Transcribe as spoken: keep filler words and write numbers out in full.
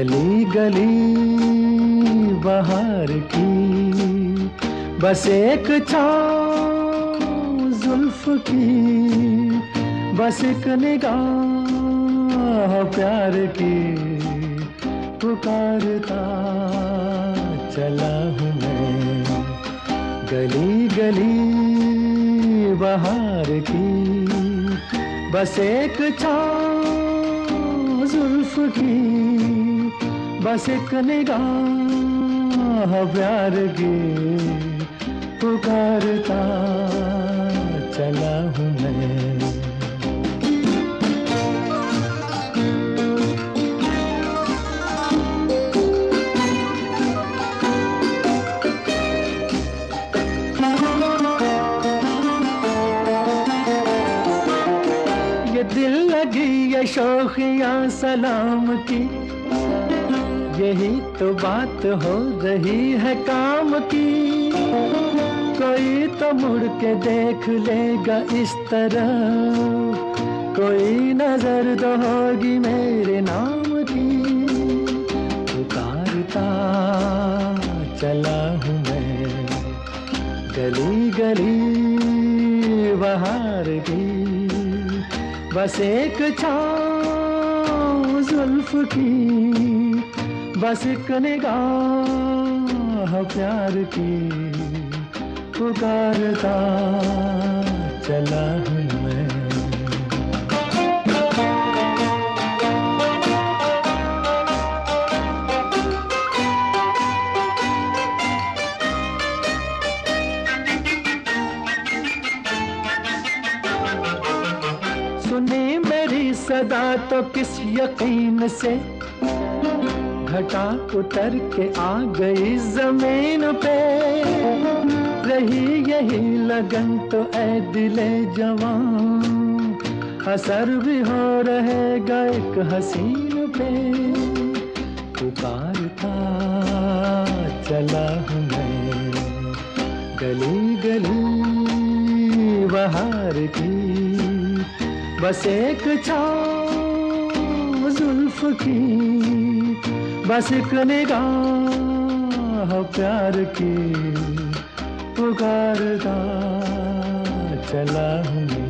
गली गली बहार की, बस एक छाँव जुल्फ की, बस एक निगाह प्यार की, पुकारता चला हूँ मैं। गली गली बहार की, बस एक छाँव जुल्फ की, बस एक निगाह प्यार की, पुकारता चला हूँ मैं। ये दिल लगी ये शौकिया सलाम की, यही तो बात हो रही है काम की। कोई तो मुड़ के देख लेगा इस तरह, कोई नजर तो होगी मेरे नाम की। पुकारता चला हूँ मैं, गली गली बहार की, बस एक छाँव जुल्फ की, बस एक निगाह प्यार की, पुकारता चला हूँ मैं। सुनी मेरी सदा तो किस यकीन से, घटा उतर के आ गई जमीन पे। रही यही लगन तो ऐ दिले जवान, असर भी हो रहेगा एक हसीन पे। पुकारता चला हूँ मैं, गली गली बहार की, बस एक छाँव जुल्फ की, बस एक निगाह प्यार की, पुकारता चला हूँ।